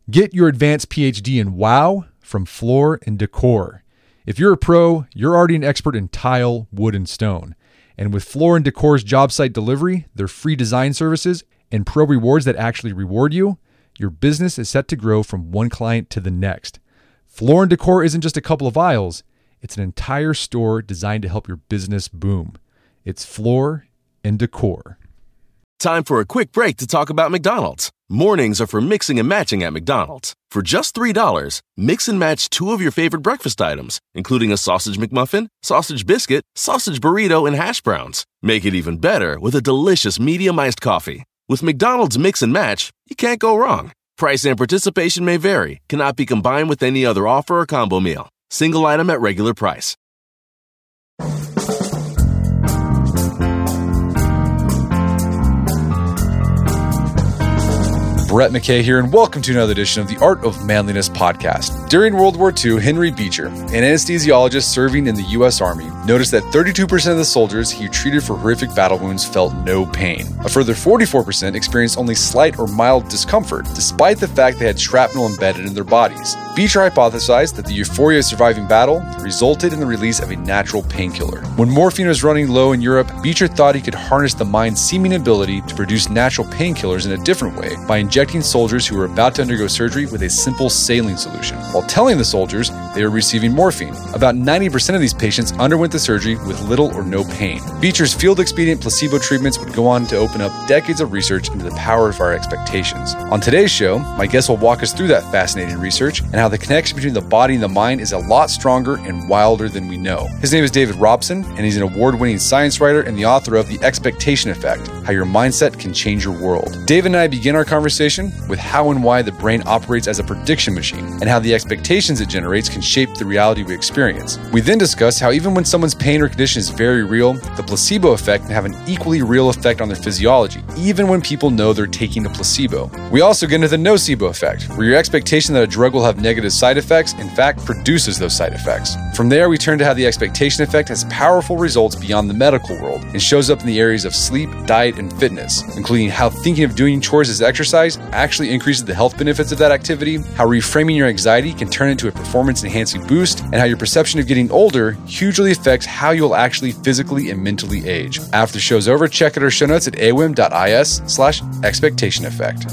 Get your advanced PhD in WOW from Floor & Decor. If you're a pro, you're already an expert in tile, wood, and stone. And with Floor & Decor's job site delivery, their free design services, and pro rewards that actually reward you, your business is set to grow from one client to the next. Floor & Decor isn't just a couple of aisles, it's an entire store designed to help your business boom. It's Floor & Decor. Time for a quick break to talk about McDonald's. Mornings are for mixing and matching at McDonald's. For just $3, mix and match two of your favorite breakfast items, including a sausage McMuffin, sausage biscuit, sausage burrito, and hash browns. Make it even better with a delicious medium iced coffee. With McDonald's Mix and Match, you can't go wrong. Price and participation may vary, cannot be combined with any other offer or combo meal. Single item at regular price. Brett McKay here, and welcome to another edition of the Art of Manliness podcast. During World War II, Henry Beecher, an anesthesiologist serving in the U.S. Army, noticed that 32% of the soldiers he treated for horrific battle wounds felt no pain. A further 44% experienced only slight or mild discomfort, despite the fact they had shrapnel embedded in their bodies. Beecher hypothesized that the euphoria of surviving battle resulted in the release of a natural painkiller. When morphine was running low in Europe, Beecher thought he could harness the mind's seeming ability to produce natural painkillers in a different way by injecting soldiers who were about to undergo surgery with a simple saline solution, while telling the soldiers they were receiving morphine. About 90% of these patients underwent the surgery with little or no pain. Beecher's field-expedient placebo treatments would go on to open up decades of research into the power of our expectations. On today's show, my guest will walk us through that fascinating research and how the connection between the body and the mind is a lot stronger and wilder than we know. His name is David Robson, and he's an award-winning science writer and the author of The Expectation Effect: How Your Mindset Can Change Your World. David and I begin our conversation with how and why the brain operates as a prediction machine and how the expectations it generates can shape the reality we experience. We then discuss how even when someone's pain or condition is very real, the placebo effect can have an equally real effect on their physiology, even when people know they're taking a placebo. We also get into the nocebo effect, where your expectation that a drug will have negative side effects, in fact, produces those side effects. From there, we turn to how the expectation effect has powerful results beyond the medical world and shows up in the areas of sleep, diet, and fitness, including how thinking of doing chores as exercise actually increases the health benefits of that activity, how reframing your anxiety can turn into a performance-enhancing boost, and how your perception of getting older hugely affects how you'll actually physically and mentally age. After the show's over, check out our show notes at awim.is/expectation effect.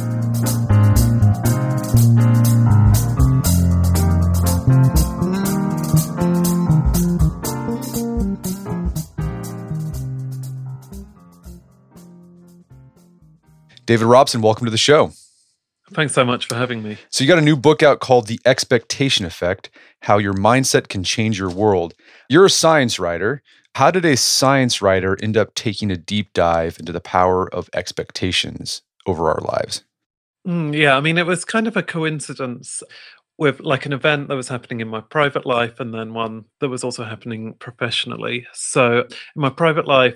David Robson, welcome to the show. Thanks so much for having me. So you got a new book out called The Expectation Effect: How Your Mindset Can Change Your World. You're a science writer. How did a science writer end up taking a deep dive into the power of expectations over our lives? It was kind of a coincidence with like an event that was happening in my private life and then one that was also happening professionally. So in my private life,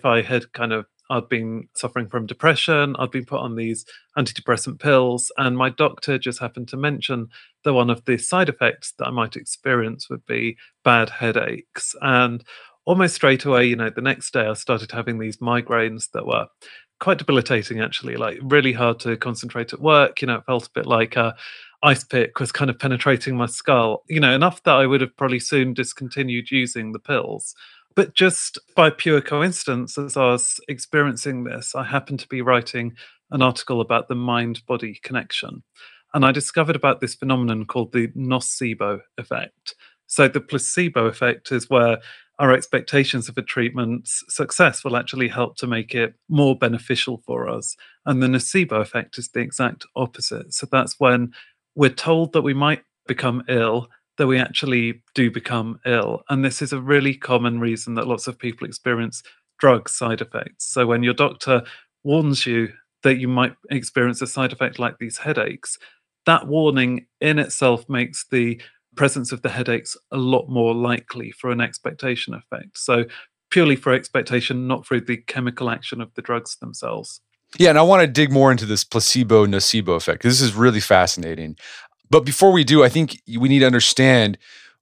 I'd been suffering from depression. I'd been put on these antidepressant pills, and my doctor just happened to mention that one of the side effects that I might experience would be bad headaches. And almost straight away, the next day I started having these migraines that were quite debilitating, actually, like really hard to concentrate at work. It felt a bit like a ice pick was kind of penetrating my skull, enough that I would have probably soon discontinued using the pills. But just by pure coincidence, as I was experiencing this, I happened to be writing an article about the mind-body connection. And I discovered about this phenomenon called the nocebo effect. So the placebo effect is where our expectations of a treatment's success will actually help to make it more beneficial for us. And the nocebo effect is the exact opposite. So that's when we're told that we might become ill, that we actually do become ill. And this is a really common reason that lots of people experience drug side effects. So when your doctor warns you that you might experience a side effect like these headaches, that warning in itself makes the presence of the headaches a lot more likely for an expectation effect. So purely for expectation, not through the chemical action of the drugs themselves. Yeah, and I want to dig more into this placebo-nocebo effect. This is really fascinating. But before we do, I think we need to understand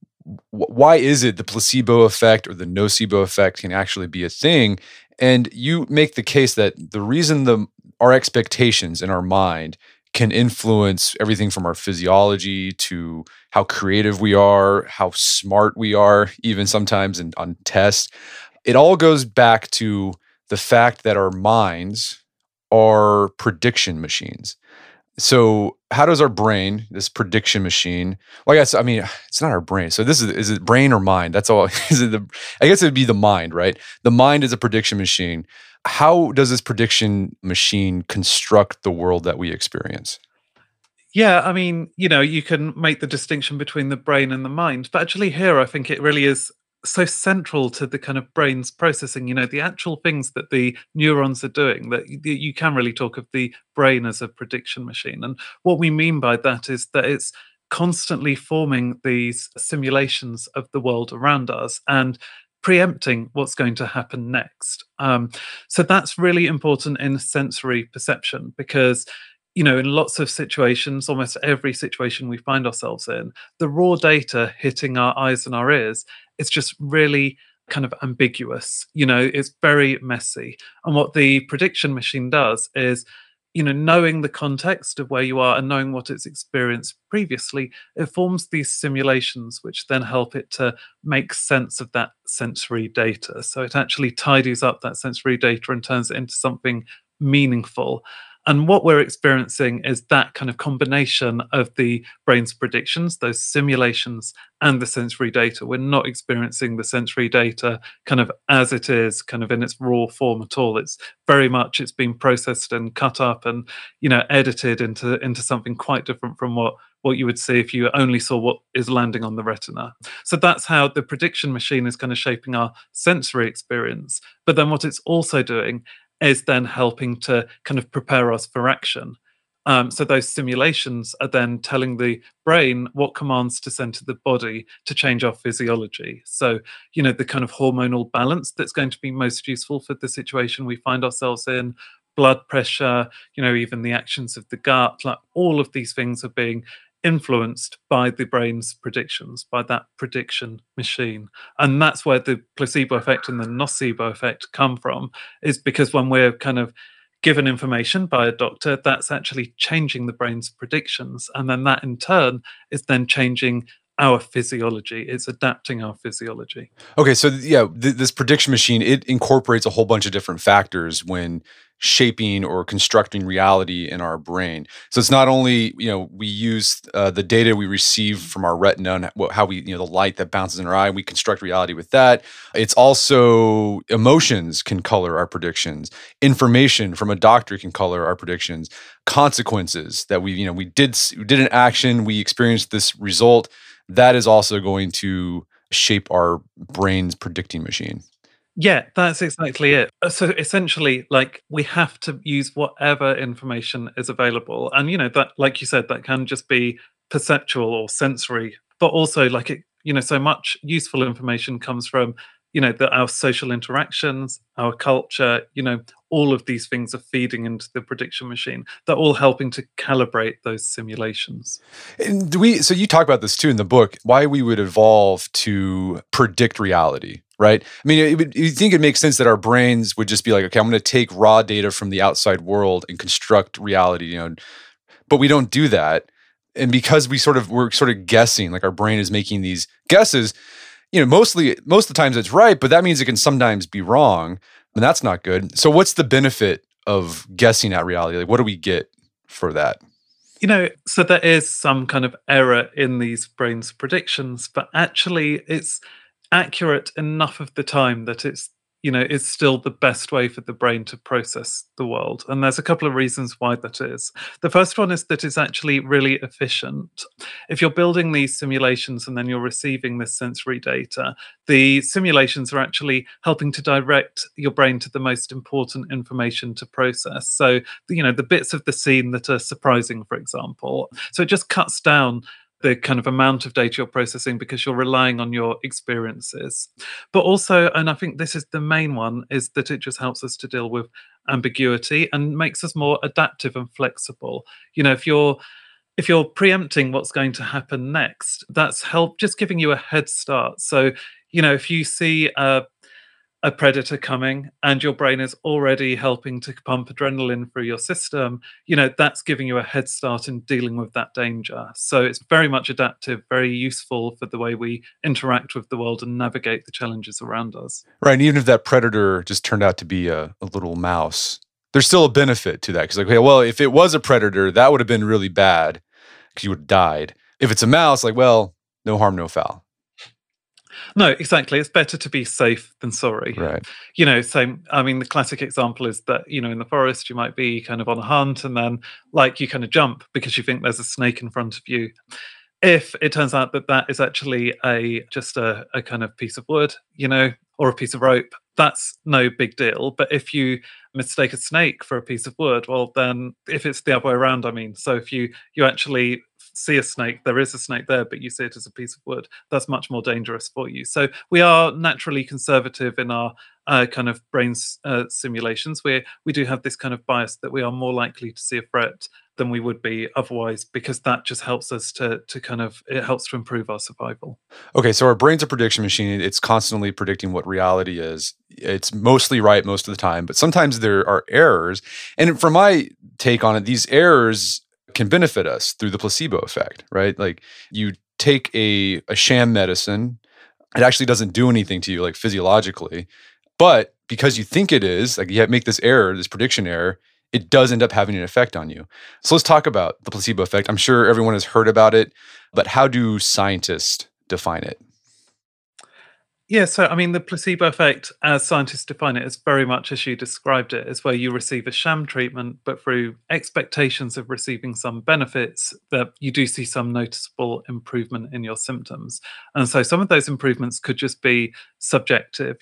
why is it the placebo effect or the nocebo effect can actually be a thing. And you make the case that the reason our expectations in our mind can influence everything from our physiology to how creative we are, how smart we are, even sometimes on tests. It all goes back to the fact that our minds are prediction machines. So how does our brain, this prediction machine, well, I mean, it's not our brain. So is it brain or mind? That's all. I guess it would be the mind, right? The mind is a prediction machine. How does this prediction machine construct the world that we experience? Yeah, I mean, you can make the distinction between the brain and the mind, but actually here I think it really is so central to the kind of brain's processing, the actual things that the neurons are doing, that you can really talk of the brain as a prediction machine. And what we mean by that is that it's constantly forming these simulations of the world around us and preempting what's going to happen next. So that's really important in sensory perception because in lots of situations, almost every situation we find ourselves in, the raw data hitting our eyes and our ears, it's just really kind of ambiguous. It's very messy. And what the prediction machine does is, knowing the context of where you are and knowing what it's experienced previously, it forms these simulations which then help it to make sense of that sensory data. So it actually tidies up that sensory data and turns it into something meaningful. And what we're experiencing is that kind of combination of the brain's predictions, those simulations, and the sensory data. We're not experiencing the sensory data kind of as it is, kind of in its raw form at all. It's very much, it's been processed and cut up and, edited into something quite different from what you would see if you only saw what is landing on the retina. So that's how the prediction machine is kind of shaping our sensory experience. But then what it's also doing is then helping to kind of prepare us for action. So those simulations are then telling the brain what commands to send to the body to change our physiology. So, the kind of hormonal balance that's going to be most useful for the situation we find ourselves in, blood pressure, even the actions of the gut, like all of these things are being influenced by the brain's predictions, by that prediction machine. And that's where the placebo effect and the nocebo effect come from, is because when we're kind of given information by a doctor, that's actually changing the brain's predictions. And then that in turn is then changing our physiology. It's adapting our physiology. Okay, so yeah, this prediction machine, it incorporates a whole bunch of different factors when shaping or constructing reality in our brain. So it's not only, we use the data we receive from our retina and how we, the light that bounces in our eye, we construct reality with that. It's also emotions can color our predictions. Information from a doctor can color our predictions. Consequences that we did an action, we experienced this result, that is also going to shape our brain's predicting machine. Yeah, that's exactly it. So essentially, like, we have to use whatever information is available. And, that, like you said, that can just be perceptual or sensory, but also so much useful information comes from, our social interactions, our culture, all of these things are feeding into the prediction machine. They're all helping to calibrate those simulations. And so you talk about this too in the book, why we would evolve to predict reality. Right? I mean, you think it makes sense that our brains would just be like, okay, I'm going to take raw data from the outside world and construct reality, but we don't do that. And because we're sort of guessing, like our brain is making these guesses, most of the times it's right, but that means it can sometimes be wrong, and that's not good. So what's the benefit of guessing at reality? Like, what do we get for that? So there is some kind of error in these brain's predictions, but actually it's accurate enough of the time that it's still the best way for the brain to process the world. And there's a couple of reasons why that is. The first one is that it's actually really efficient. If you're building these simulations and then you're receiving this sensory data, the simulations are actually helping to direct your brain to the most important information to process. So, the bits of the scene that are surprising, for example. So it just cuts down the kind of amount of data you're processing because you're relying on your experiences. But also, and I think this is the main one, is that it just helps us to deal with ambiguity and makes us more adaptive and flexible. If you're preempting what's going to happen next, that's just giving you a head start. So, if you see a predator coming and your brain is already helping to pump adrenaline through your system, that's giving you a head start in dealing with that danger. So it's very much adaptive, very useful for the way we interact with the world and navigate the challenges around us. Right. And even if that predator just turned out to be a little mouse, there's still a benefit to that. Because okay, well, if it was a predator, that would have been really bad because you would have died. If it's a mouse, like, well, no harm, no foul. No, exactly. It's better to be safe than sorry. Right. The classic example is that, in the forest, you might be kind of on a hunt and then you kind of jump because you think there's a snake in front of you. If it turns out that that is actually just a kind of piece of wood, or a piece of rope, that's no big deal. But if you mistake a snake for a piece of wood, well, then if it's the other way around, so if you actually see a snake, there is a snake there, but you see it as a piece of wood, that's much more dangerous for you. So we are naturally conservative in our kind of brain simulations. We do have this kind of bias that we are more likely to see a threat than we would be otherwise, because that just helps us it helps to improve our survival. Okay, so our brain's a prediction machine. It's constantly predicting what reality is. It's mostly right most of the time, but sometimes there are errors. And from my take on it, these errors can benefit us through the placebo effect, right? Like you take a sham medicine, it actually doesn't do anything to you like physiologically, but because you think it is, like you make this error, this prediction error, it does end up having an effect on you. So let's talk about the placebo effect. I'm sure everyone has heard about it, but how do scientists define it? Yeah, so the placebo effect, as scientists define it, is very much as you described it, is where you receive a sham treatment, but through expectations of receiving some benefits, that you do see some noticeable improvement in your symptoms. And so some of those improvements could just be subjective,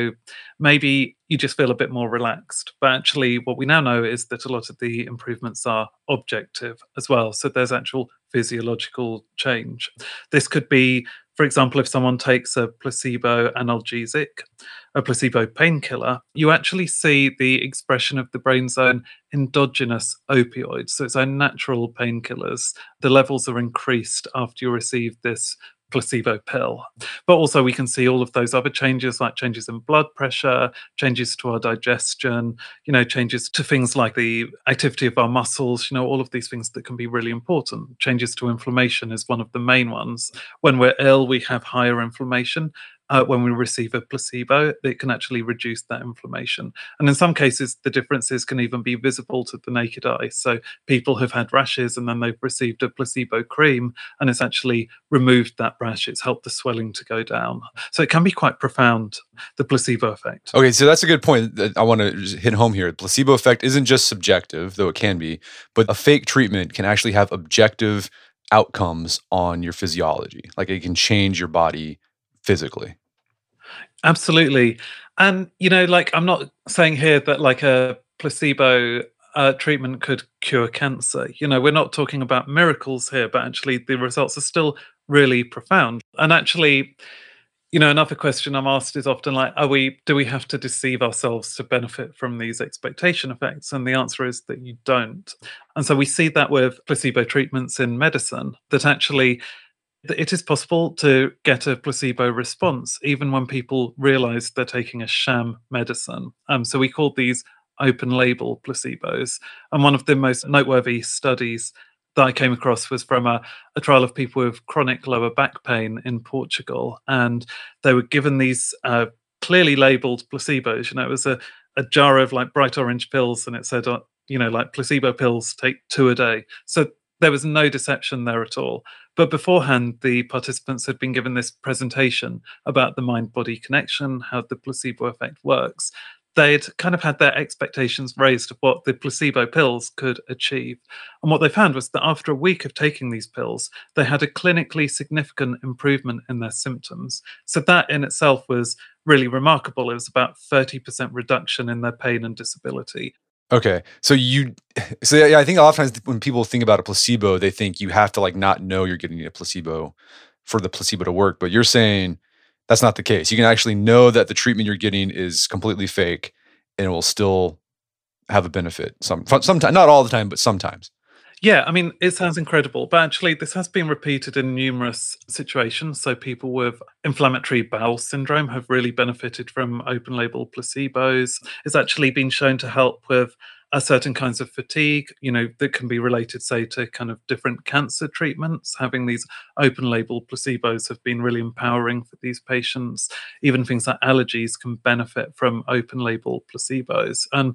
maybe you just feel a bit more relaxed. But actually, what we now know is that a lot of the improvements are objective as well. So there's actual physiological change. This could be, for example, if someone takes a placebo analgesic, a placebo painkiller, you actually see the expression of the brain's own endogenous opioids, so its own natural painkillers. The levels are increased after you receive this placebo pill. But also we can see all of those other changes, like changes in blood pressure, changes to our digestion, changes to things like the activity of our muscles, all of these things that can be really important. Changes to inflammation is one of the main ones. When we're ill, we have higher inflammation. When we receive a placebo, it can actually reduce that inflammation. And in some cases, the differences can even be visible to the naked eye. So people have had rashes and then they've received a placebo cream and it's actually removed that rash. It's helped the swelling to go down. So it can be quite profound, the placebo effect. Okay, so that's a good point that I want to hit home here. The placebo effect isn't just subjective, though it can be, but a fake treatment can actually have objective outcomes on your physiology. Like it can change your body physically. Absolutely. And, I'm not saying here that a placebo treatment could cure cancer. We're not talking about miracles here, but actually the results are still really profound. And actually, another question I'm asked is often do we have to deceive ourselves to benefit from these expectation effects? And the answer is that you don't. And so we see that with placebo treatments in medicine, that actually it is possible to get a placebo response even when people realize they're taking a sham medicine. So we call these open label placebos. And one of the most noteworthy studies that I came across was from a trial of people with chronic lower back pain in Portugal. And they were given these clearly labeled placebos. It was a jar of bright orange pills, and it said, placebo pills, take 2 a day. So there was no deception there at all. But beforehand, the participants had been given this presentation about the mind-body connection, how the placebo effect works. They'd kind of had their expectations raised of what the placebo pills could achieve. And what they found was that after a week of taking these pills, they had a clinically significant improvement in their symptoms. So that in itself was really remarkable. It was about 30% reduction in their pain and disability. Okay. So yeah, I think a lot of times when people think about a placebo, they think you have to not know you're getting a placebo for the placebo to work. But you're saying that's not the case. You can actually know that the treatment you're getting is completely fake and it will still have a benefit. Sometimes, not all the time, but sometimes. Yeah, I mean, it sounds incredible, but actually, this has been repeated in numerous situations. So, people with inflammatory bowel syndrome have really benefited from open label placebos. It's actually been shown to help with certain kinds of fatigue, that can be related, say, to kind of different cancer treatments. Having these open label placebos have been really empowering for these patients. Even things like allergies can benefit from open label placebos. And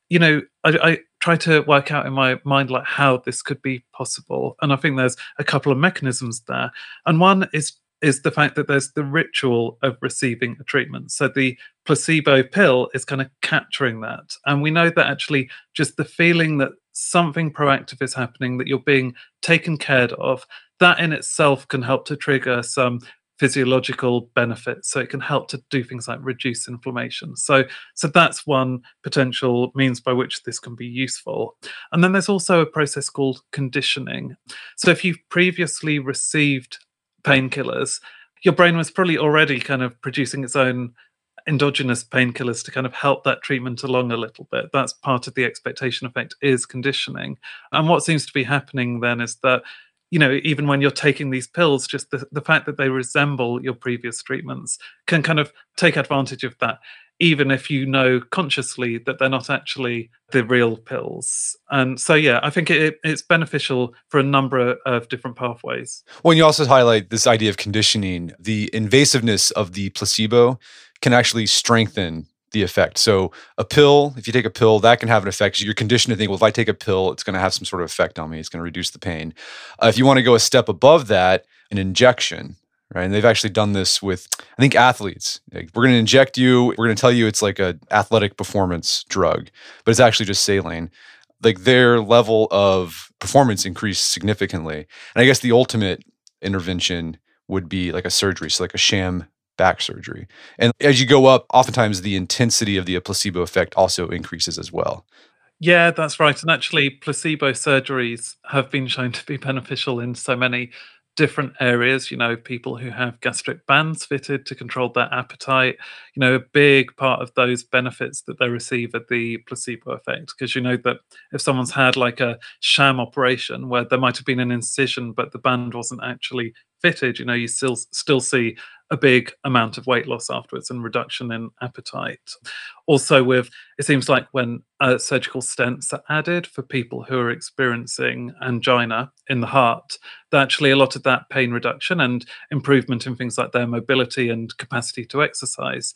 I try to work out in my mind like how this could be possible, and I think there's a couple of mechanisms there. And one is the fact that there's the ritual of receiving a treatment. So the placebo pill is kind of capturing that, and we know that actually just the feeling that something proactive is happening, that you're being taken care of, that in itself can help to trigger some physiological benefits. So it can help to do things like reduce inflammation. So that's one potential means by which this can be useful. And then there's also a process called conditioning. So if you've previously received painkillers, your brain was probably already kind of producing its own endogenous painkillers to kind of help that treatment along a little bit. That's part of the expectation effect, is conditioning. And what seems to be happening then is that even when you're taking these pills, just the fact that they resemble your previous treatments can kind of take advantage of that, even if you know consciously that they're not actually the real pills. And so, yeah, I think it's beneficial for a number of different pathways. Well, and you also highlight this idea of conditioning. The invasiveness of the placebo can actually strengthen the effect. So a pill, if you take a pill, that can have an effect. You're conditioned to think, well, if I take a pill, it's going to have some sort of effect on me. It's going to reduce the pain. If you want to go a step above that, an injection, right? And they've actually done this with, I think, athletes. Like, we're going to inject you. We're going to tell you it's like an athletic performance drug, but it's actually just saline. Like, their level of performance increased significantly. And I guess the ultimate intervention would be like a surgery, so like a sham back surgery. And as you go up, oftentimes the intensity of the placebo effect also increases as well. Yeah, that's right. And actually, placebo surgeries have been shown to be beneficial in so many different areas. People who have gastric bands fitted to control their appetite, a big part of those benefits that they receive are the placebo effect. Because that if someone's had like a sham operation where there might have been an incision, but the band wasn't actually fitted, you still see a big amount of weight loss afterwards and reduction in appetite. Also, it seems like when surgical stents are added for people who are experiencing angina in the heart, that actually a lot of that pain reduction and improvement in things like their mobility and capacity to exercise,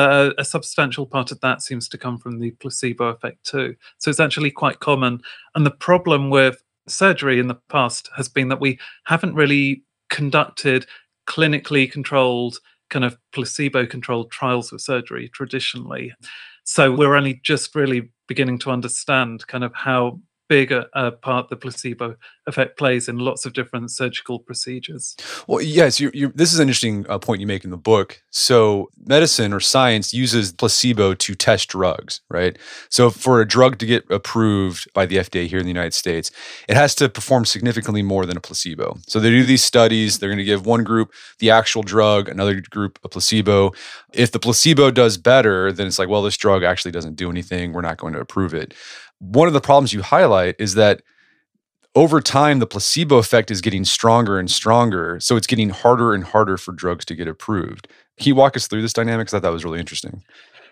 a substantial part of that seems to come from the placebo effect too. So it's actually quite common. And the problem with surgery in the past has been that we haven't really conducted clinically controlled, kind of placebo controlled trials of surgery traditionally. So we're only just really beginning to understand kind of how big a part the placebo effect plays in lots of different surgical procedures. Well, yes, this is an interesting point you make in the book. So medicine or science uses placebo to test drugs, right? So for a drug to get approved by the FDA here in the United States, it has to perform significantly more than a placebo. So they do these studies. They're going to give one group the actual drug, another group a placebo. If the placebo does better, then it's like, well, this drug actually doesn't do anything. We're not going to approve it. One of the problems you highlight is that over time, the placebo effect is getting stronger and stronger. So it's getting harder and harder for drugs to get approved. Can you walk us through this dynamic? Because I thought that was really interesting.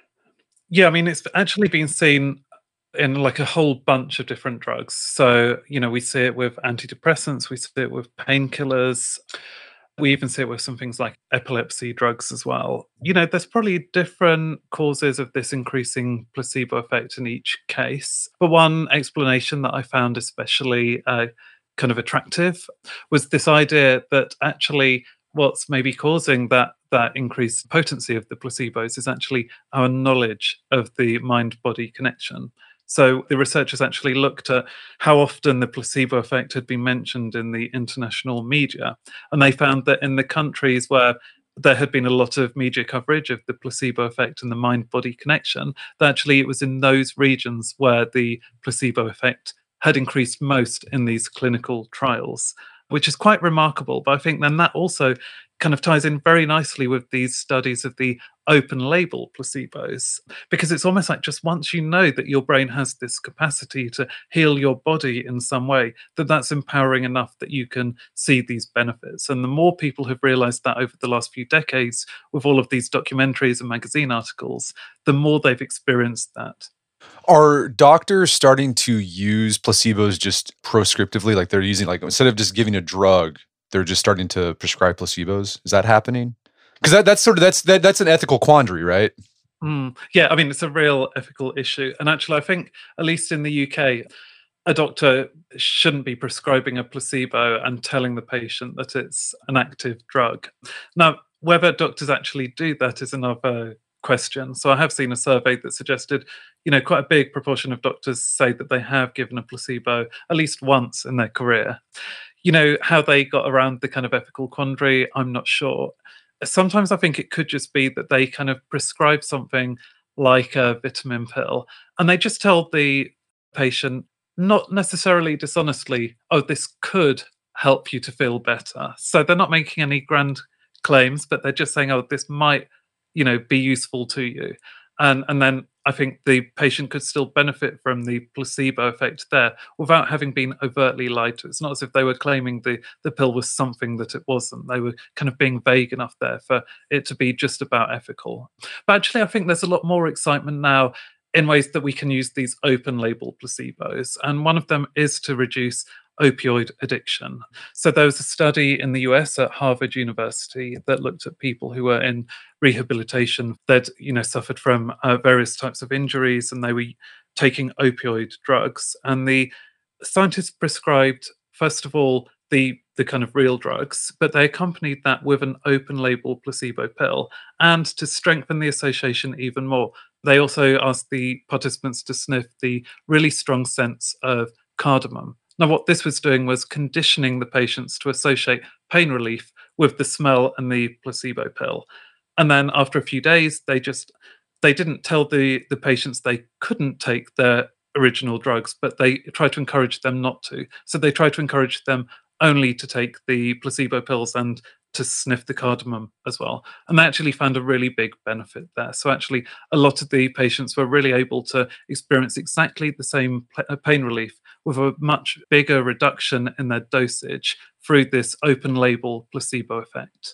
Yeah, I mean, it's actually been seen in like a whole bunch of different drugs. So, we see it with antidepressants, we see it with painkillers. We even see it with some things like epilepsy drugs as well. There's probably different causes of this increasing placebo effect in each case. But one explanation that I found especially kind of attractive was this idea that actually what's maybe causing that increased potency of the placebos is actually our knowledge of the mind-body connection. So the researchers actually looked at how often the placebo effect had been mentioned in the international media. And they found that in the countries where there had been a lot of media coverage of the placebo effect and the mind-body connection, that actually it was in those regions where the placebo effect had increased most in these clinical trials, which is quite remarkable. But I think then that also kind of ties in very nicely with these studies of the open label placebos, because it's almost like just once you know that your brain has this capacity to heal your body in some way, that's empowering enough that you can see these benefits. And the more people have realized that over the last few decades with all of these documentaries and magazine articles, the more they've experienced that. Are doctors starting to use placebos just proscriptively? Like they're using, like, instead of just giving a drug, they're just starting to prescribe placebos? Is that happening? Because that's an ethical quandary, right? Yeah, I mean, it's a real ethical issue. And actually, I think, at least in the UK, a doctor shouldn't be prescribing a placebo and telling the patient that it's an active drug. Now, whether doctors actually do that is another question. So I have seen a survey that suggested, quite a big proportion of doctors say that they have given a placebo at least once in their career. How they got around the kind of ethical quandary, I'm not sure. Sometimes I think it could just be that they kind of prescribe something like a vitamin pill and they just tell the patient, not necessarily dishonestly, oh, this could help you to feel better. So they're not making any grand claims, but they're just saying, oh, this might, be useful to you. And then I think the patient could still benefit from the placebo effect there without having been overtly lied to. It's not as if they were claiming the pill was something that it wasn't. They were kind of being vague enough there for it to be just about ethical. But actually, I think there's a lot more excitement now in ways that we can use these open label placebos. And one of them is to reduce opioid addiction. So there was a study in the US at Harvard University that looked at people who were in rehabilitation that suffered from various types of injuries, and they were taking opioid drugs. And the scientists prescribed, first of all, the kind of real drugs, but they accompanied that with an open label placebo pill. And to strengthen the association even more, they also asked the participants to sniff the really strong scents of cardamom. Now, what this was doing was conditioning the patients to associate pain relief with the smell and the placebo pill. And then after a few days, they didn't tell the patients they couldn't take their original drugs, but they tried to encourage them not to. So they tried to encourage them only to take the placebo pills and to sniff the cardamom as well. And they actually found a really big benefit there. So actually, a lot of the patients were really able to experience exactly the same pain relief with a much bigger reduction in their dosage through this open label placebo effect.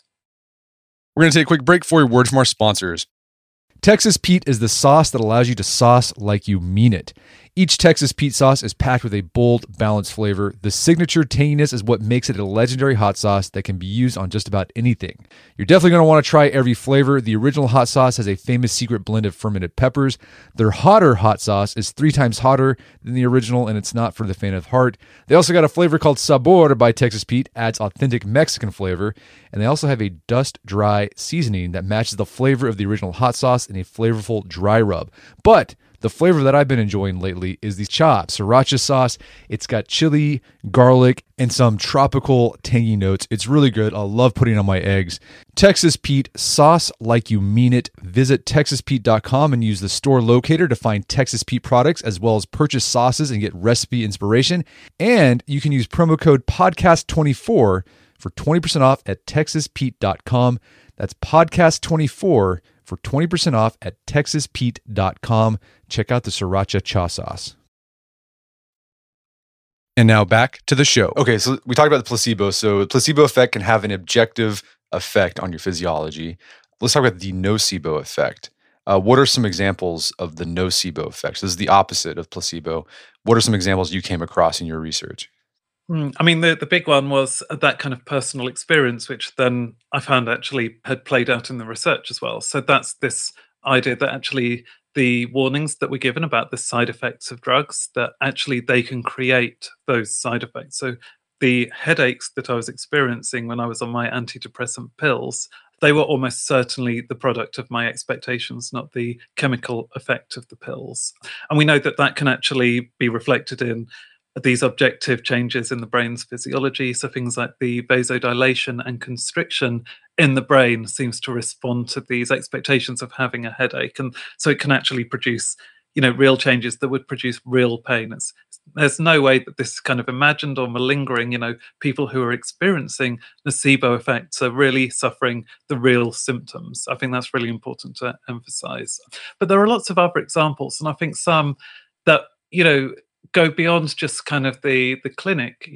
We're going to take a quick break for a word from our sponsors. Texas Pete is the sauce that allows you to sauce like you mean it. Each Texas Pete sauce is packed with a bold, balanced flavor. The signature tanginess is what makes it a legendary hot sauce that can be used on just about anything. You're definitely going to want to try every flavor. The original hot sauce has a famous secret blend of fermented peppers. Their hotter hot sauce is 3 times hotter than the original, and it's not for the faint of heart. They also got a flavor called Sabor by Texas Pete, adds authentic Mexican flavor, and they also have a dust-dry seasoning that matches the flavor of the original hot sauce in a flavorful dry rub. But the flavor that I've been enjoying lately is the chopped sriracha sauce. It's got chili, garlic, and some tropical tangy notes. It's really good. I love putting it on my eggs. Texas Pete, sauce like you mean it. Visit TexasPete.com and use the store locator to find Texas Pete products, as well as purchase sauces and get recipe inspiration. And you can use promo code podcast24 for 20% off at TexasPete.com. That's podcast24 for 20% off at TexasPete.com. Check out the Sriracha Cha Sauce. And now back to the show. Okay, so we talked about the placebo. So the placebo effect can have an objective effect on your physiology. Let's talk about the nocebo effect. What are some examples of the nocebo effects? This is the opposite of placebo. What are some examples you came across in your research? I mean, the big one was that kind of personal experience, which then I found actually had played out in the research as well. So that's this idea that actually the warnings that we're given about the side effects of drugs, that actually they can create those side effects. So the headaches that I was experiencing when I was on my antidepressant pills, they were almost certainly the product of my expectations, not the chemical effect of the pills. And we know that that can actually be reflected in these objective changes in the brain's physiology. So things like the vasodilation and constriction in the brain seems to respond to these expectations of having a headache. And so it can actually produce, real changes that would produce real pain. It's There's no way that this is kind of imagined or malingering. People who are experiencing nocebo effects are really suffering the real symptoms. I think that's really important to emphasize. But there are lots of other examples, and I think some that, go beyond just kind of the clinic.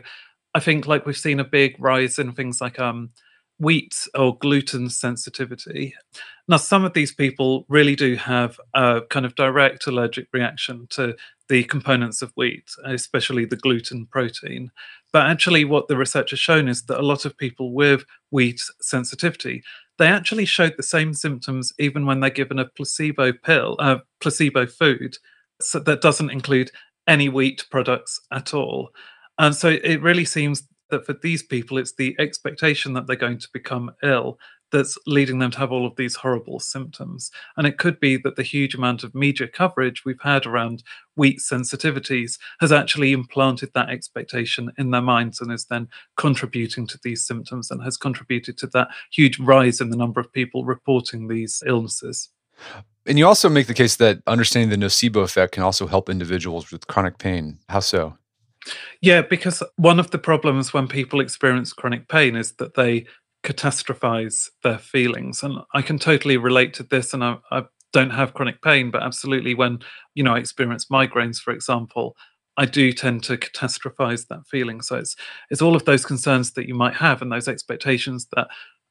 I think like we've seen a big rise in things like wheat or gluten sensitivity. Now, some of these people really do have a kind of direct allergic reaction to the components of wheat, especially the gluten protein. But actually, what the research has shown is that a lot of people with wheat sensitivity, they actually showed the same symptoms even when they're given a placebo pill, placebo food, so that doesn't include any wheat products at all. And so it really seems that for these people, it's the expectation that they're going to become ill that's leading them to have all of these horrible symptoms. And it could be that the huge amount of media coverage we've had around wheat sensitivities has actually implanted that expectation in their minds and is then contributing to these symptoms and has contributed to that huge rise in the number of people reporting these illnesses. And you also make the case that understanding the nocebo effect can also help individuals with chronic pain. How so? Yeah, because one of the problems when people experience chronic pain is that they catastrophize their feelings. And I can totally relate to this. And I don't have chronic pain, but absolutely when, I experience migraines, for example, I do tend to catastrophize that feeling. So it's all of those concerns that you might have and those expectations that,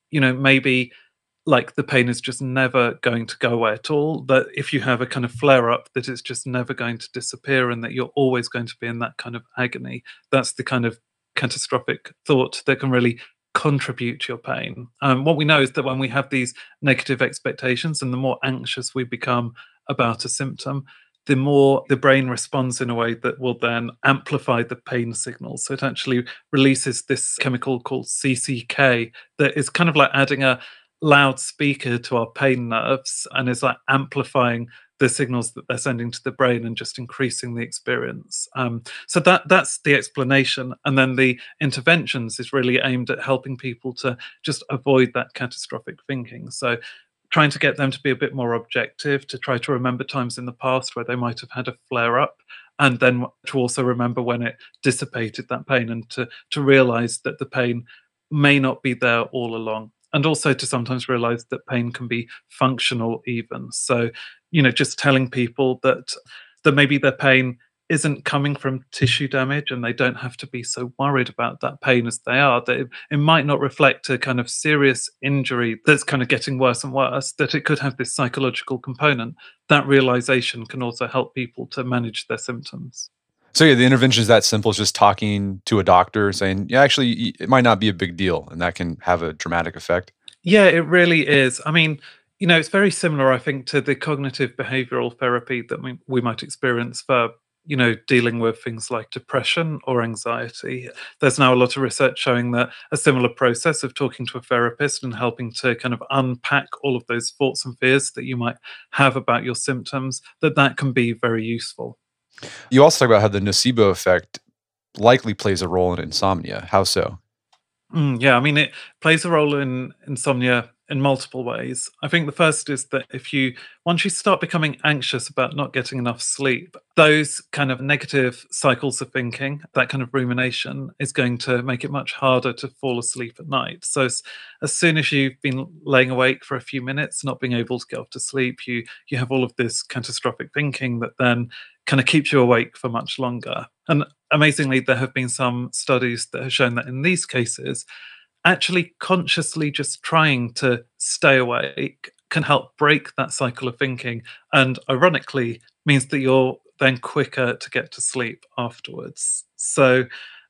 maybe like the pain is just never going to go away at all, that if you have a kind of flare up, that it's just never going to disappear and that you're always going to be in that kind of agony. That's the kind of catastrophic thought that can really contribute to your pain. What we know is that when we have these negative expectations and the more anxious we become about a symptom, the more the brain responds in a way that will then amplify the pain signals. So it actually releases this chemical called CCK that is kind of like adding a loudspeaker to our pain nerves and is like amplifying the signals that they're sending to the brain and just increasing the experience. So that's the explanation. And then the interventions is really aimed at helping people to just avoid that catastrophic thinking. So trying to get them to be a bit more objective, to try to remember times in the past where they might have had a flare up, and then to also remember when it dissipated that pain and to realize that the pain may not be there all along. And also to sometimes realize that pain can be functional even. So, just telling people that maybe their pain isn't coming from tissue damage and they don't have to be so worried about that pain as they are, that it might not reflect a kind of serious injury that's kind of getting worse and worse, that it could have this psychological component. That realization can also help people to manage their symptoms. So yeah, the intervention is that simple as just talking to a doctor saying, yeah, actually, it might not be a big deal, and that can have a dramatic effect. Yeah, it really is. I mean, it's very similar, I think, to the cognitive behavioral therapy that we might experience for, dealing with things like depression or anxiety. There's now a lot of research showing that a similar process of talking to a therapist and helping to kind of unpack all of those thoughts and fears that you might have about your symptoms, that can be very useful. You also talk about how the nocebo effect likely plays a role in insomnia. How so? Yeah, I mean, it plays a role in insomnia in multiple ways. I think the first is that once you start becoming anxious about not getting enough sleep, those kind of negative cycles of thinking, that kind of rumination is going to make it much harder to fall asleep at night. So as soon as you've been laying awake for a few minutes, not being able to get off to sleep, you have all of this catastrophic thinking that then kind of keeps you awake for much longer. And amazingly, there have been some studies that have shown that in these cases, actually consciously just trying to stay awake can help break that cycle of thinking, and ironically means that you're then quicker to get to sleep afterwards. So,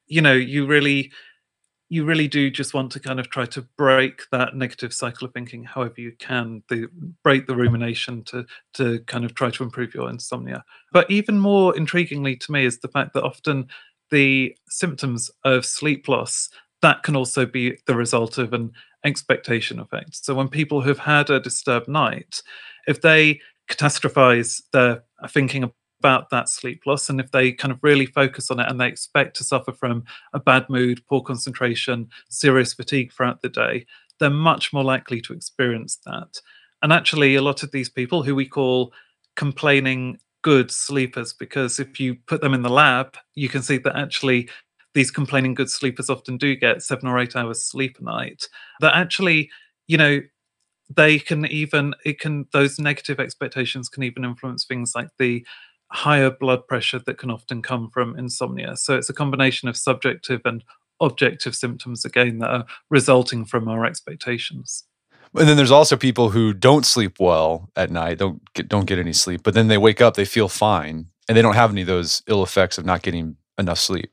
you really do just want to kind of try to break that negative cycle of thinking however you can, break the rumination to kind of try to improve your insomnia. But even more intriguingly to me is the fact that often the symptoms of sleep loss, that can also be the result of an expectation effect. So when people who've had a disturbed night, if they catastrophize their thinking about that sleep loss, and if they kind of really focus on it and they expect to suffer from a bad mood, poor concentration, serious fatigue throughout the day, they're much more likely to experience that. And actually, a lot of these people who we call complaining good sleepers, because if you put them in the lab, you can see that actually these complaining good sleepers often do get 7 or 8 hours sleep a night. That actually, you know, they can even it can those negative expectations can even influence things like the higher blood pressure that can often come from insomnia. So it's a combination of subjective and objective symptoms again that are resulting from our expectations. And then there's also people who don't sleep well at night, don't get any sleep, but then they wake up, they feel fine, and they don't have any of those ill effects of not getting enough sleep.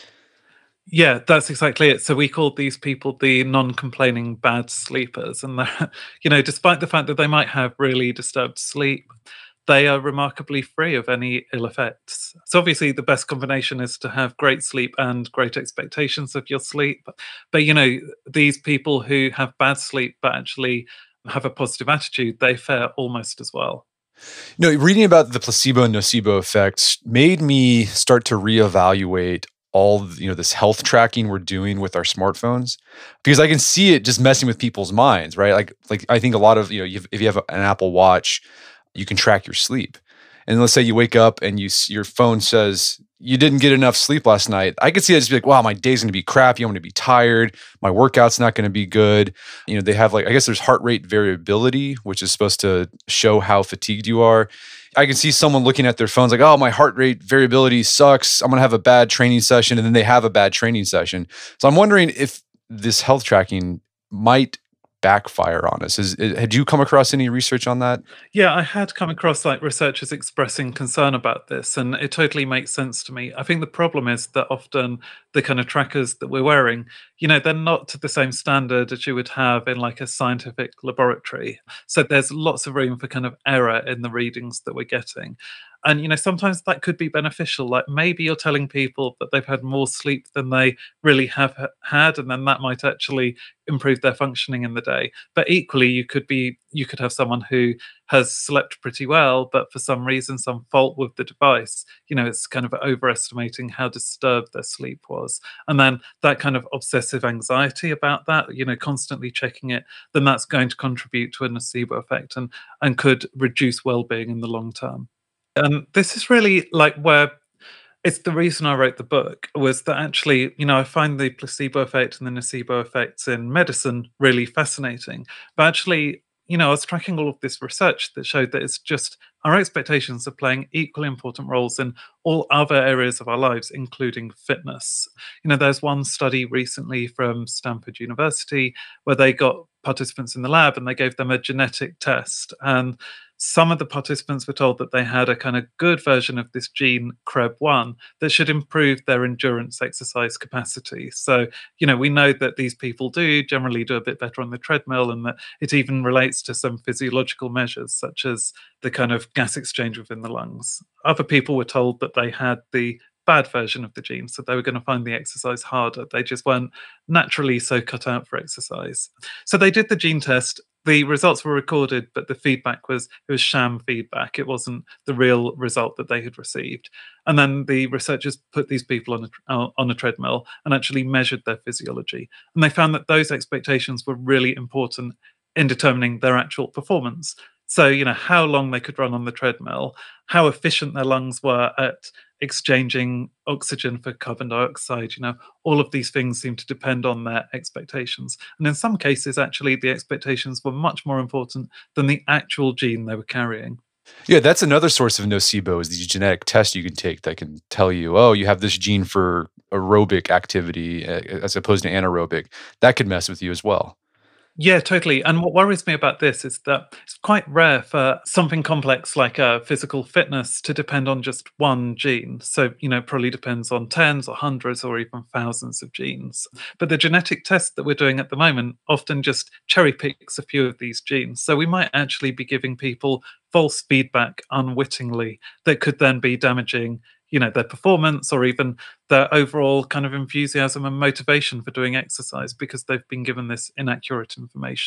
Yeah, that's exactly it. So we call these people the non-complaining bad sleepers, and they're, despite the fact that they might have really disturbed sleep, they are remarkably free of any ill effects. So obviously, the best combination is to have great sleep and great expectations of your sleep. But these people who have bad sleep but actually have a positive attitude, they fare almost as well. Reading about the placebo and nocebo effects made me start to reevaluate all this health tracking we're doing with our smartphones, because I can see it just messing with people's minds, right? Like I think a lot of if you have an Apple Watch, you can track your sleep. And let's say you wake up and your phone says you didn't get enough sleep last night. I could see it just be like, wow, my day's going to be crappy. I'm going to be tired. My workout's not going to be good. They have I guess there's heart rate variability, which is supposed to show how fatigued you are. I can see someone looking at their phones like, oh, my heart rate variability sucks. I'm going to have a bad training session. And then they have a bad training session. So I'm wondering if this health tracking might backfire on us. Had you come across any research on that? Yeah, I had come across researchers expressing concern about this, and it totally makes sense to me. I think the problem is that often the kind of trackers that we're wearing, they're not to the same standard as you would have in a scientific laboratory. So there's lots of room for kind of error in the readings that we're getting. And sometimes that could be beneficial. Like maybe you're telling people that they've had more sleep than they really have had, and then that might actually improve their functioning in the day. But equally, you could have someone who has slept pretty well, but for some reason, some fault with the device, it's kind of overestimating how disturbed their sleep was. And then that kind of obsessive anxiety about that, constantly checking it, then that's going to contribute to a nocebo effect and could reduce well-being in the long term. And this is really where it's the reason I wrote the book, was that actually, I find the placebo effect and the nocebo effects in medicine really fascinating. But actually, I was tracking all of this research that showed that it's just our expectations are playing equally important roles in all other areas of our lives, including fitness. There's one study recently from Stanford University where they got participants in the lab and they gave them a genetic test. And some of the participants were told that they had a kind of good version of this gene, CREB1, that should improve their endurance exercise capacity. So, we know that these people generally do a bit better on the treadmill, and that it even relates to some physiological measures, such as the kind of gas exchange within the lungs. Other people were told that they had the bad version of the gene, so they were going to find the exercise harder. They just weren't naturally so cut out for exercise. So they did the gene test. The results were recorded, but the feedback was sham feedback. It wasn't the real result that they had received. And then the researchers put these people on a treadmill and actually measured their physiology. And they found that those expectations were really important in determining their actual performance. So, how long they could run on the treadmill, how efficient their lungs were at exchanging oxygen for carbon dioxide, all of these things seem to depend on their expectations. And in some cases, actually, the expectations were much more important than the actual gene they were carrying. Yeah, that's another source of nocebo, is these genetic tests you can take that can tell you, oh, you have this gene for aerobic activity as opposed to anaerobic. That could mess with you as well. Yeah, totally. And what worries me about this is that it's quite rare for something complex like physical fitness to depend on just one gene. So, probably depends on tens or hundreds or even thousands of genes. But the genetic test that we're doing at the moment often just cherry picks a few of these genes. So we might actually be giving people false feedback unwittingly that could then be damaging their performance or even their overall kind of enthusiasm and motivation for doing exercise, because they've been given this inaccurate information.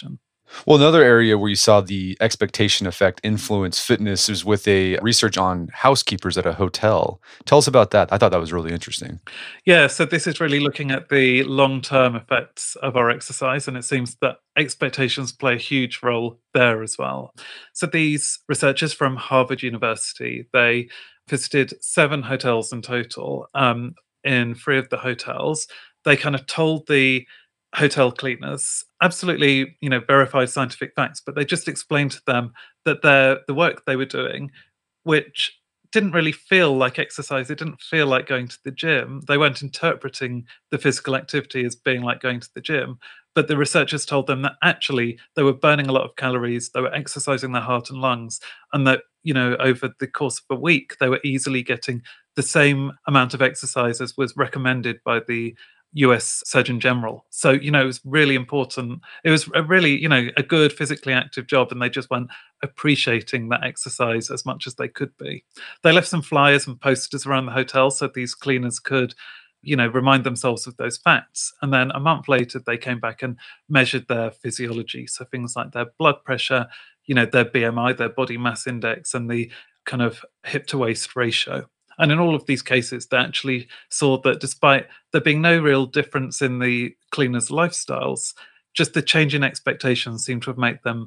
Well, another area where you saw the expectation effect influence fitness is with a research on housekeepers at a hotel. Tell us about that. I thought that was really interesting. Yeah, so this is really looking at the long-term effects of our exercise, and it seems that expectations play a huge role there as well. So these researchers from Harvard University, they visited 7 hotels in total. In 3 of the hotels, they kind of told the hotel cleaners absolutely, verified scientific facts, but they just explained to them that the work they were doing, which didn't really feel like exercise. It didn't feel like going to the gym. They weren't interpreting the physical activity as being like going to the gym. But the researchers told them that actually they were burning a lot of calories, they were exercising their heart and lungs, and that, over the course of a week, they were easily getting the same amount of exercise as was recommended by the US Surgeon General. So, it was really important. It was a really, a good physically active job, and they just weren't appreciating that exercise as much as they could be. They left some flyers and posters around the hotel so these cleaners could, remind themselves of those facts. And then a month later, they came back and measured their physiology. So things like their blood pressure, their BMI, their body mass index, and the kind of hip to waist ratio. And in all of these cases, they actually saw that despite there being no real difference in the cleaners' lifestyles, just the change in expectations seemed to have made them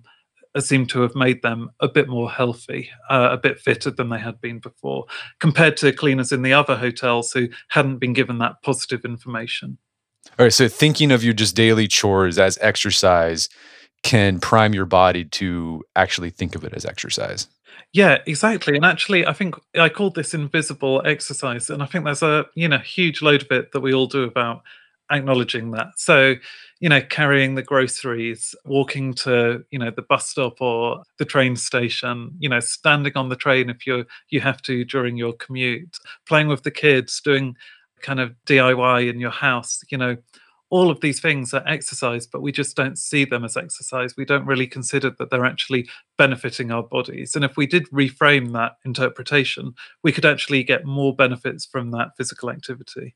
a bit more healthy, a bit fitter than they had been before, compared to cleaners in the other hotels who hadn't been given that positive information. All right, so thinking of your just daily chores as exercise can prime your body to actually think of it as exercise. Yeah, exactly. And actually, I think I called this invisible exercise. And I think there's a, huge load of it that we all do about acknowledging that. So, carrying the groceries, walking to, the bus stop or the train station, standing on the train if you have to during your commute, playing with the kids, doing kind of DIY in your house, all of these things are exercise, but we just don't see them as exercise. We don't really consider that they're actually benefiting our bodies. And if we did reframe that interpretation, we could actually get more benefits from that physical activity.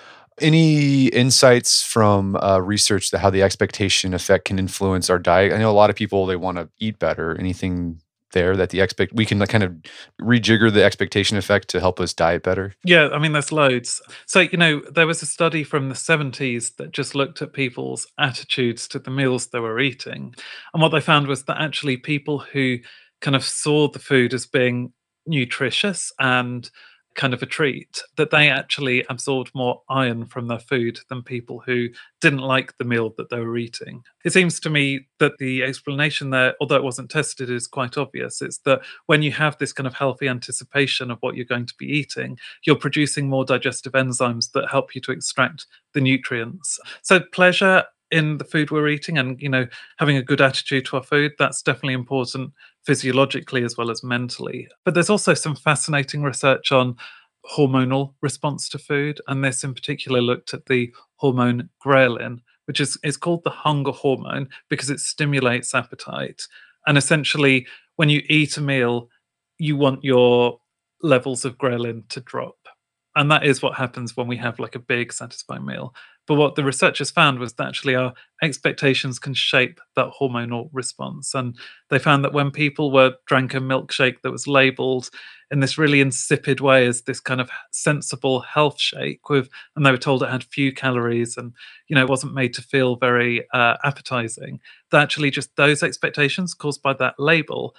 Any insights from research that how the expectation effect can influence our diet? I know a lot of people, they want to eat better. Anything there that we can kind of rejigger the expectation effect to help us diet better? Yeah, I mean, there's loads. So, there was a study from the 70s that just looked at people's attitudes to the meals they were eating. And what they found was that actually people who kind of saw the food as being nutritious and kind of a treat, that they actually absorbed more iron from their food than people who didn't like the meal that they were eating. It seems to me that the explanation there, although it wasn't tested, is quite obvious. It's that when you have this kind of healthy anticipation of what you're going to be eating, you're producing more digestive enzymes that help you to extract the nutrients. So pleasure in the food we're eating and, having a good attitude to our food, that's definitely important physiologically as well as mentally. But there's also some fascinating research on hormonal response to food. And this in particular looked at the hormone ghrelin, which is called the hunger hormone because it stimulates appetite. And essentially, when you eat a meal, you want your levels of ghrelin to drop. And that is what happens when we have like a big satisfying meal. But what the researchers found was that actually our expectations can shape that hormonal response. And they found that when people drank a milkshake that was labeled in this really insipid way as this kind of sensible health shake and they were told it had few calories and, it wasn't made to feel very appetizing, that actually just those expectations caused by that label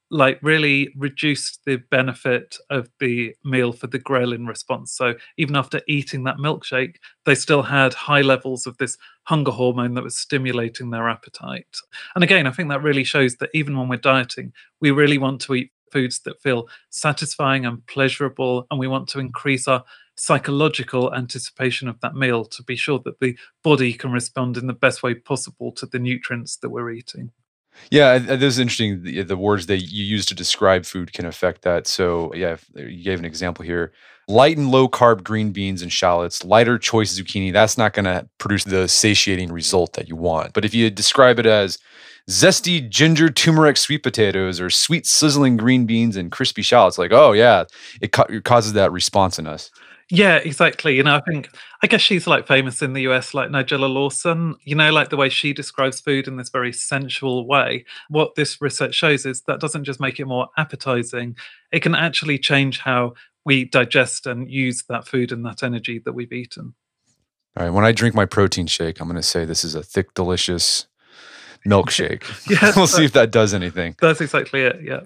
really reduced the benefit of the meal for the ghrelin response. So even after eating that milkshake, they still had high levels of this hunger hormone that was stimulating their appetite. And again, I think that really shows that even when we're dieting, we really want to eat foods that feel satisfying and pleasurable, and we want to increase our psychological anticipation of that meal to be sure that the body can respond in the best way possible to the nutrients that we're eating. Yeah, this is interesting. The words that you use to describe food can affect that. So, yeah, you gave an example here. Light and low carb green beans and shallots, lighter choice zucchini, that's not going to produce the satiating result that you want. But if you describe it as zesty ginger turmeric sweet potatoes or sweet sizzling green beans and crispy shallots, like, oh, yeah, it causes that response in us. Yeah, exactly. I guess she's like famous in the US, like Nigella Lawson, like the way she describes food in this very sensual way. What this research shows is that doesn't just make it more appetizing, it can actually change how we digest and use that food and that energy that we've eaten. All right, when I drink my protein shake, I'm going to say this is a thick, delicious milkshake. Yeah, we'll see if that does anything. That's exactly it. Yeah.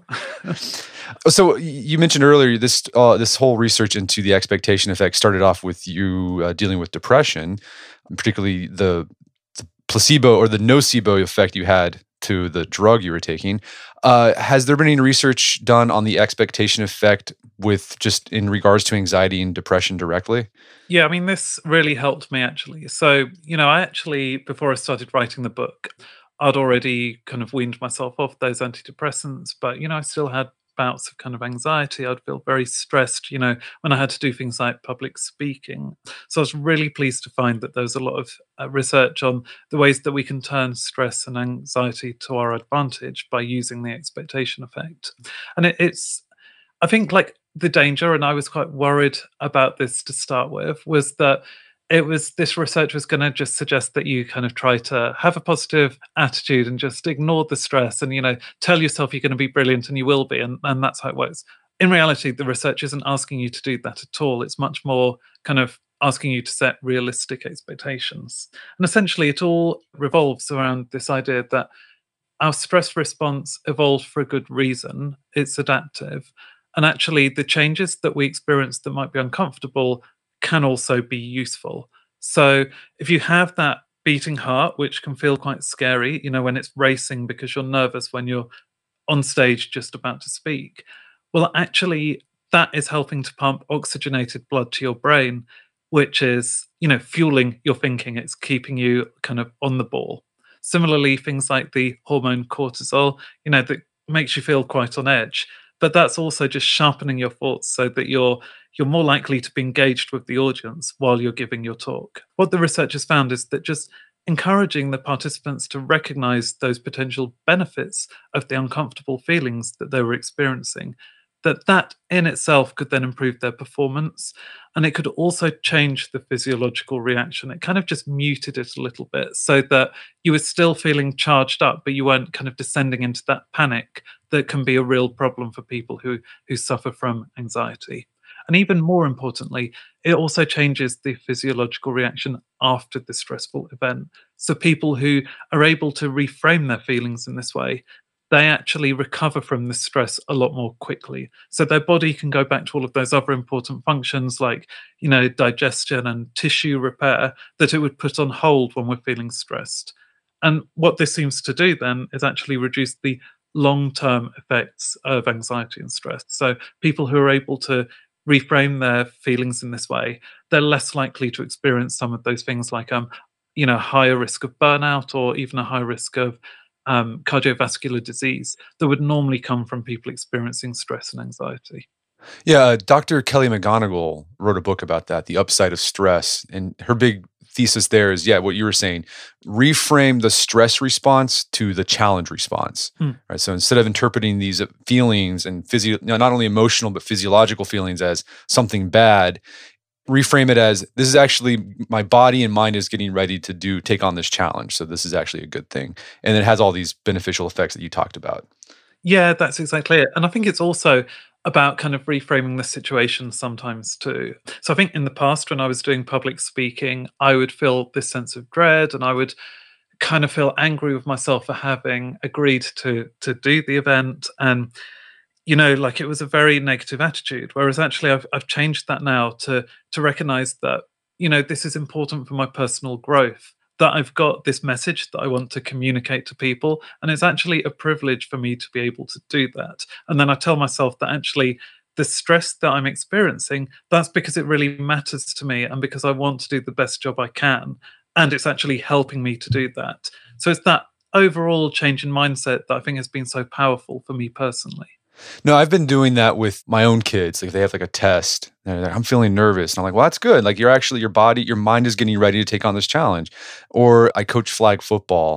So you mentioned earlier this whole research into the expectation effect started off with you dealing with depression, particularly the placebo or the nocebo effect you had to the drug you were taking. Has there been any research done on the expectation effect with just in regards to anxiety and depression directly? Yeah, this really helped me actually. So, I actually, before I started writing the book, I'd already kind of weaned myself off those antidepressants, but, I still had bouts of kind of anxiety. I'd feel very stressed, when I had to do things like public speaking. So I was really pleased to find that there was a lot of research on the ways that we can turn stress and anxiety to our advantage by using the expectation effect. And it's, I think, like the danger, and I was quite worried about this to start with, was that this research was going to just suggest that you kind of try to have a positive attitude and just ignore the stress and, tell yourself you're going to be brilliant and you will be. And that's how it works. In reality, the research isn't asking you to do that at all. It's much more kind of asking you to set realistic expectations. And essentially, it all revolves around this idea that our stress response evolved for a good reason. It's adaptive. And actually, the changes that we experience that might be uncomfortable can also be useful. So if you have that beating heart, which can feel quite scary, when it's racing because you're nervous when you're on stage just about to speak, well, actually, that is helping to pump oxygenated blood to your brain, which is, fueling your thinking. It's keeping you kind of on the ball. Similarly, things like the hormone cortisol, that makes you feel quite on edge. But that's also just sharpening your thoughts so that you're more likely to be engaged with the audience while you're giving your talk. What the researchers found is that just encouraging the participants to recognize those potential benefits of the uncomfortable feelings that they were experiencing, that in itself could then improve their performance. And it could also change the physiological reaction. It kind of just muted it a little bit so that you were still feeling charged up, but you weren't kind of descending into that panic that can be a real problem for people who suffer from anxiety. And even more importantly, it also changes the physiological reaction after the stressful event. So people who are able to reframe their feelings in this way, they actually recover from the stress a lot more quickly. So their body can go back to all of those other important functions like, digestion and tissue repair that it would put on hold when we're feeling stressed. And what this seems to do then is actually reduce the long-term effects of anxiety and stress. So people who are able to reframe their feelings in this way, they're less likely to experience some of those things like higher risk of burnout or even a high risk of cardiovascular disease that would normally come from people experiencing stress and anxiety. Yeah, Dr. Kelly McGonigal wrote a book about that, The Upside of Stress. And her big thesis there is, what you were saying, reframe the stress response to the challenge response. Right? So instead of interpreting these feelings and not only emotional, but physiological feelings as something bad, reframe it as this is actually my body and mind is getting ready to take on this challenge. So this is actually a good thing. And it has all these beneficial effects that you talked about. Yeah, that's exactly it. And I think it's also about kind of reframing the situation sometimes too. So I think in the past when I was doing public speaking, I would feel this sense of dread and I would kind of feel angry with myself for having agreed to do the event. And like it was a very negative attitude. Whereas actually I've changed that now to recognize that, this is important for my personal growth, that I've got this message that I want to communicate to people. And it's actually a privilege for me to be able to do that. And then I tell myself that actually the stress that I'm experiencing, that's because it really matters to me and because I want to do the best job I can. And it's actually helping me to do that. So it's that overall change in mindset that I think has been so powerful for me personally. No, I've been doing that with my own kids. Like if they have like a test, they're like, I'm feeling nervous. And I'm like, well, that's good. Like your mind is getting ready to take on this challenge. Or I coach flag football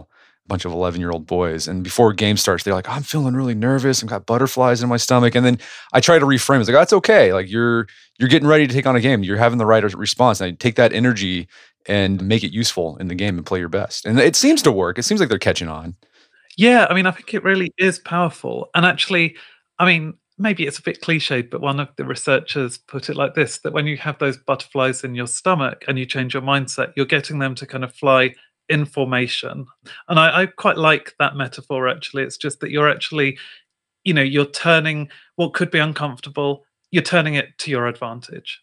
bunch of 11-year-old boys. And before a game starts, they're like, I'm feeling really nervous. I've got butterflies in my stomach. And then I try to reframe it. It's like, that's okay. Like you're getting ready to take on a game. You're having the right response. And I take that energy and make it useful in the game and play your best. And it seems to work. It seems like they're catching on. Yeah, I mean, I think it really is powerful. And actually, I mean, maybe it's a bit cliched, but one of the researchers put it like this, that when you have those butterflies in your stomach and you change your mindset, you're getting them to kind of fly in formation. And I quite like that metaphor, actually. It's just that you're actually, you're turning what could be uncomfortable, you're turning it to your advantage.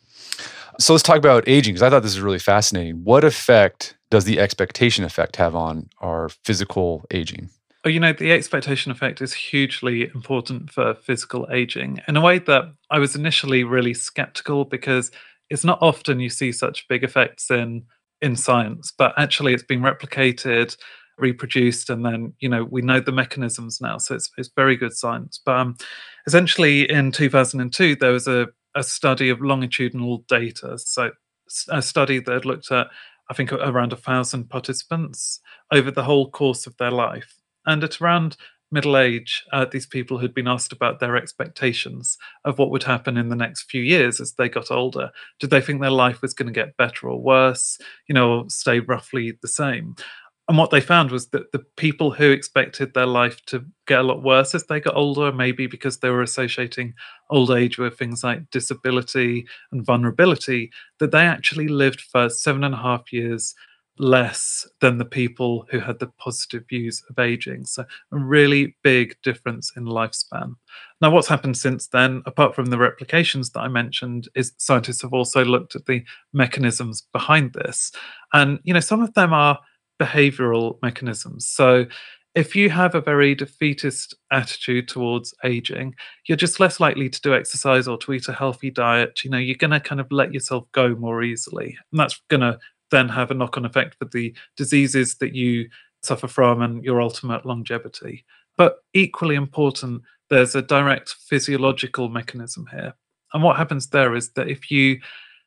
So let's talk about aging, because I thought this was really fascinating. What effect does the expectation effect have on our physical aging? Oh, the expectation effect is hugely important for physical aging in a way that I was initially really skeptical, because it's not often you see such big effects in science, but actually it's been replicated, reproduced, and then we know the mechanisms now, so it's very good science. But essentially in 2002 there was a study of longitudinal data, so a study that looked at, I think, around 1,000 participants over the whole course of their life. And at around middle age, these people had been asked about their expectations of what would happen in the next few years as they got older. Did they think their life was going to get better or worse, or stay roughly the same? And what they found was that the people who expected their life to get a lot worse as they got older, maybe because they were associating old age with things like disability and vulnerability, that they actually lived for 7.5 years less than the people who had the positive views of aging. So a really big difference in lifespan. Now, what's happened since then, apart from the replications that I mentioned, is scientists have also looked at the mechanisms behind this. And, some of them are behavioral mechanisms. So if you have a very defeatist attitude towards aging, you're just less likely to do exercise or to eat a healthy diet. You're going to kind of let yourself go more easily. And that's going to then have a knock-on effect for the diseases that you suffer from and your ultimate longevity. But equally important, there's a direct physiological mechanism here. And what happens there is that if you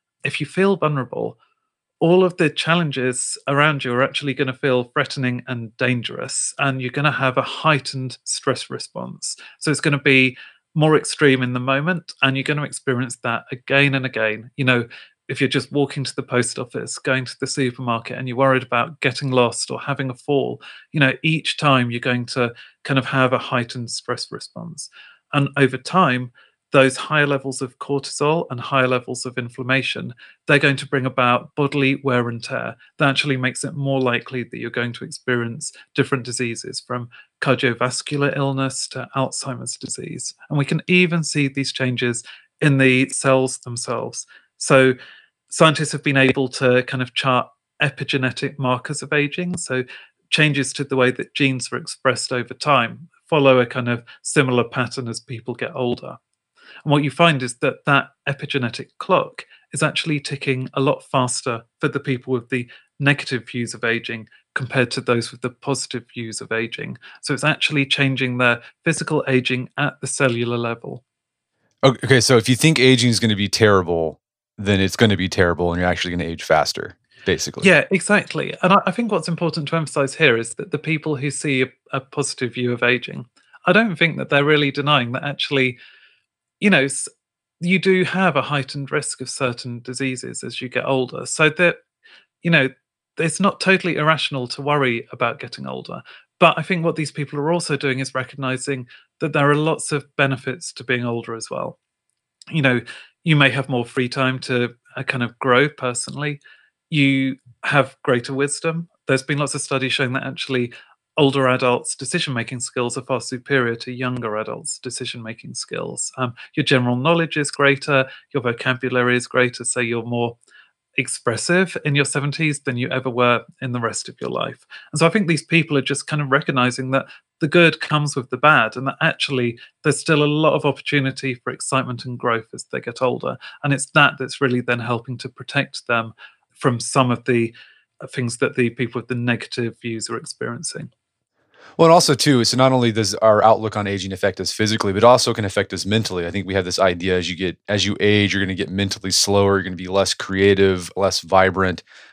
feel vulnerable, all of the challenges around you are actually going to feel threatening and dangerous, and you're going to have a heightened stress response. So it's going to be more extreme in the moment, and you're going to experience that again and again. If you're just walking to the post office, going to the supermarket, and you're worried about getting lost or having a fall, each time you're going to kind of have a heightened stress response. And over time, those higher levels of cortisol and higher levels of inflammation, they're going to bring about bodily wear and tear. That actually makes it more likely that you're going to experience different diseases, from cardiovascular illness to Alzheimer's disease. And we can even see these changes in the cells themselves. So scientists have been able to kind of chart epigenetic markers of aging, so changes to the way that genes are expressed over time follow a kind of similar pattern as people get older. And what you find is that that epigenetic clock is actually ticking a lot faster for the people with the negative views of aging compared to those with the positive views of aging. So it's actually changing their physical aging at the cellular level. Okay, so if you think aging is going to be terrible, then it's going to be terrible and you're actually going to age faster, basically. Yeah, exactly. And I think what's important to emphasize here is that the people who see a positive view of aging, I don't think that they're really denying that actually, you do have a heightened risk of certain diseases as you get older. So that, it's not totally irrational to worry about getting older. But I think what these people are also doing is recognizing that there are lots of benefits to being older as well. You may have more free time to kind of grow personally. You have greater wisdom. There's been lots of studies showing that actually older adults' decision-making skills are far superior to younger adults' decision-making skills. Your general knowledge is greater, your vocabulary is greater, so you're more expressive in your 70s than you ever were in the rest of your life. And so I think these people are just kind of recognizing that the good comes with the bad, and that actually there's still a lot of opportunity for excitement and growth as they get older. And it's that's really then helping to protect them from some of the things that the people with the negative views are experiencing. Well, and also too, so not only does our outlook on aging affect us physically, but also can affect us mentally. I think we have this idea as you age, you're going to get mentally slower, you're going to be less creative, less vibrant.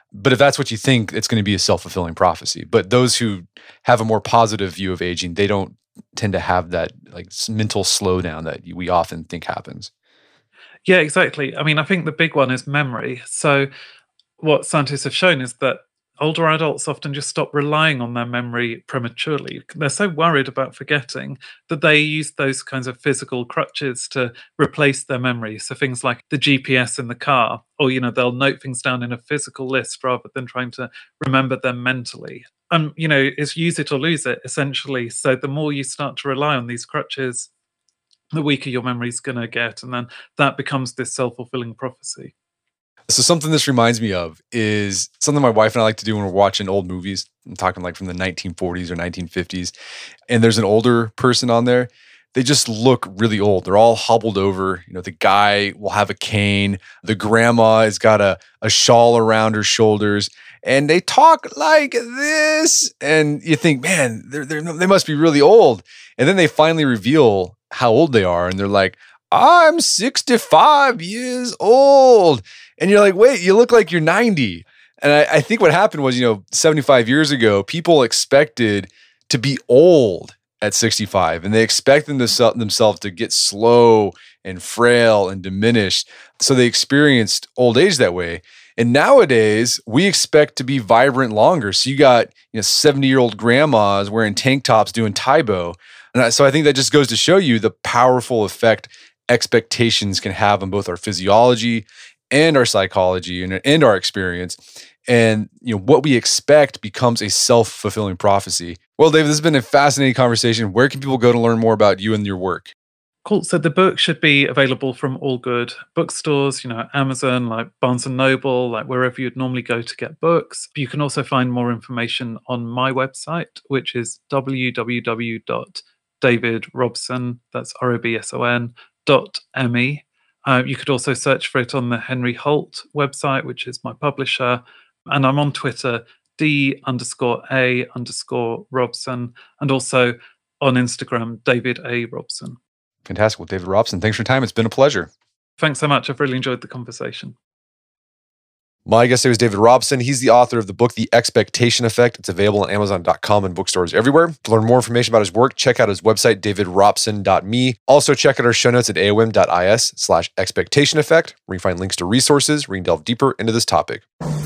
But if that's what you think, it's going to be a self-fulfilling prophecy. But those who have a more positive view of aging, they don't tend to have that like mental slowdown that we often think happens. Yeah, exactly. I mean, I think the big one is memory. So what scientists have shown is that older adults often just stop relying on their memory prematurely. They're so worried about forgetting that they use those kinds of physical crutches to replace their memory. So things like the GPS in the car, or, they'll note things down in a physical list rather than trying to remember them mentally. And, it's use it or lose it, essentially. So the more you start to rely on these crutches, the weaker your memory is going to get. And then that becomes this self-fulfilling prophecy. So something this reminds me of is something my wife and I like to do when we're watching old movies. I'm talking like from the 1940s or 1950s. And there's an older person on there. They just look really old. They're all hobbled over. The guy will have a cane. The grandma has got a shawl around her shoulders. And they talk like this. And you think, man, they must be really old. And then they finally reveal how old they are. And they're like, I'm 65 years old. And you're like, wait, you look like you're 90. And I think what happened was, 75 years ago, people expected to be old at 65. And they expected themselves to get slow and frail and diminished. So they experienced old age that way. And nowadays, we expect to be vibrant longer. So you got 70-year-old grandmas wearing tank tops doing Taibo. And so I think that just goes to show you the powerful effect expectations can have on both our physiology and our psychology and our experience. And what we expect becomes a self-fulfilling prophecy. Well, David, this has been a fascinating conversation. Where can people go to learn more about you and your work? Cool. So the book should be available from all good bookstores, Amazon, like Barnes & Noble, like wherever you'd normally go to get books. You can also find more information on my website, which is www.davidrobson, that's ROBSON.me. You could also search for it on the Henry Holt website, which is my publisher. And I'm on Twitter, D_A_Robson, and also on Instagram, David A. Robson. Fantastic. Well, David Robson, thanks for your time. It's been a pleasure. Thanks so much. I've really enjoyed the conversation. My guest today was David Robson. He's the author of the book, The Expectation Effect. It's available on Amazon.com and bookstores everywhere. To learn more information about his work, check out his website, davidrobson.me. Also, check out our show notes at aom.is/expectation effect, where you can find links to resources where you can delve deeper into this topic.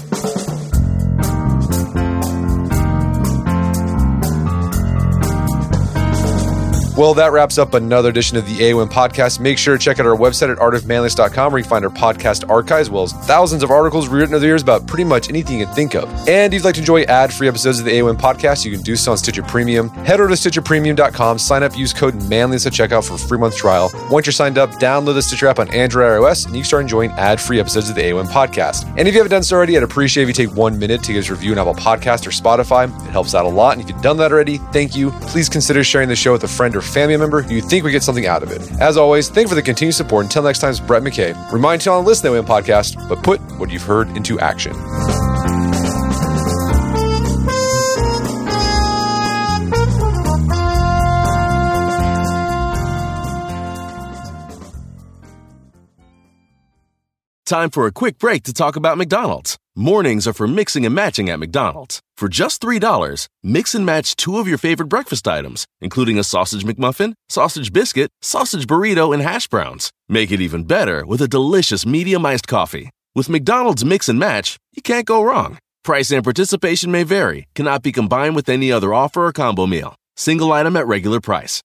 Well, that wraps up another edition of the AOM podcast. Make sure to check out our website at artofmanliness.com, where you can find our podcast archives, as well as thousands of articles rewritten over the years about pretty much anything you can think of. And if you'd like to enjoy ad-free episodes of the AOM podcast, you can do so on Stitcher Premium. Head over to StitcherPremium.com, sign up, use code manliness at checkout for a 3-month trial. Once you're signed up, download the Stitcher app on Android or iOS, and you can start enjoying ad-free episodes of the AOM podcast. And if you haven't done so already, I'd appreciate if you take 1 minute to give us a review on Apple Podcasts or Spotify. It helps out a lot. And if you've done that already, thank you. Please consider sharing the show with a friend or family member who you think would get something out of it. As always, thank you for the continued support. Until next time, it's Brett McKay. Remind you on the Listen to AOM podcast, but put what you've heard into action. Time for a quick break to talk about McDonald's. Mornings are for mixing and matching at McDonald's. For just $3, mix and match 2 of your favorite breakfast items, including a sausage McMuffin, sausage biscuit, sausage burrito, and hash browns. Make it even better with a delicious medium iced coffee. With McDonald's Mix and Match, you can't go wrong. Price and participation may vary, cannot be combined with any other offer or combo meal. Single item at regular price.